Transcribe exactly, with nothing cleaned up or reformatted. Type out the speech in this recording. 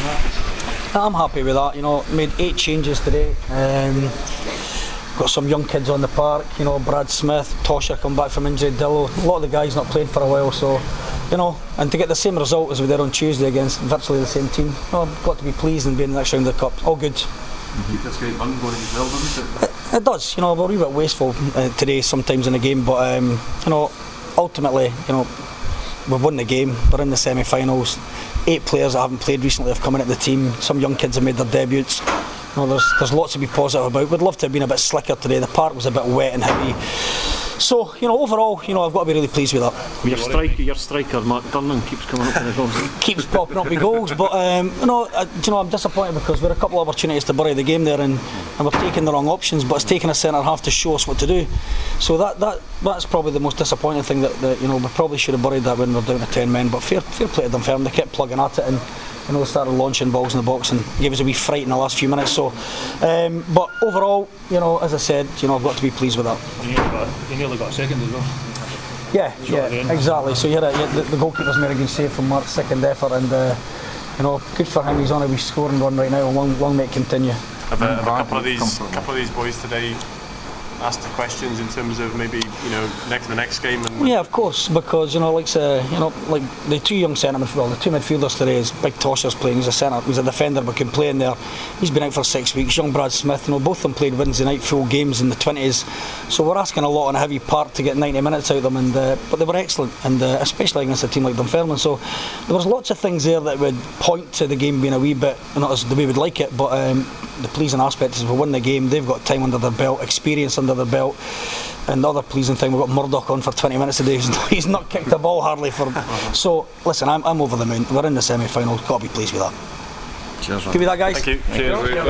that? I'm happy with that. You know, made eight changes today. Um, got some young kids on the park. You know, Brad Smith, Tosher come back from injury, Dillo. A lot of the guys not played for a while, so you know, and to get the same result as we did on Tuesday against virtually the same team, well, I've got to be pleased and be in the next round of the cup. All good. Mm-hmm. This great run going as well, doesn't it? It, it does. You know, we're a wee bit wasteful uh, today sometimes in the game, but um, you know, ultimately, you know, we've won the game. We're in the semi-finals. Eight players that haven't played recently have come in at the team. Some young kids have made their debuts. You know, there's there's lots to be positive about. We'd love to have been a bit slicker today. The park was a bit wet and heavy. So, you know, overall, you know, I've got to be really pleased with that. Your striker, your striker, Mark Durnan, keeps coming up with the goals. Keeps popping up with goals, but um, you know, I, you know, I'm disappointed because we're a couple of opportunities to bury the game there, and, and we're taking the wrong options. But it's taken a centre half to show us what to do. So that that that's probably the most disappointing thing. That, that you know, we probably should have buried that when we're down to ten men. But fair fair play to Dunfermline. They kept plugging at it and, you know, started launching balls in the box and gave us a wee fright in the last few minutes. So, um, but overall, you know, as I said, you know, I've got to be pleased with that. You nearly got, you nearly got a second as well. Yeah, yeah, exactly. So you had a, you had the, the goalkeeper's made a good save from Mark's second effort, and uh, you know, good for him. He's on a wee scoring run right now, and long, long may it continue. Have, a, have a couple of these, couple of these boys today asked the questions in terms of maybe, you know, next the next game? And yeah, of course, because you know, like uh, you know, like the two young centre midfielders, well, the two midfielders today is Big Tosher's playing. He's a centre, he's a defender, but can play in there. He's been out for six weeks. Young Brad Smith, you know, both of them played Wednesday night full games in the twenties. So we're asking a lot on a heavy part to get ninety minutes out of them, and uh, but they were excellent, and uh, especially against a team like Dunfermline. So there was lots of things there that would point to the game being a wee bit not as the way we'd like it, but um, the pleasing aspect is we won the game. They've got time under their belt, experience under their belt. And the other pleasing thing, we've got Murdoch on for twenty minutes a day. He's not, he's not kicked the ball hardly for. So listen, I'm, I'm over the moon. We're in the semi-final. Got to be pleased with that. Cheers. Give me that, guys. Thank you. Cheers.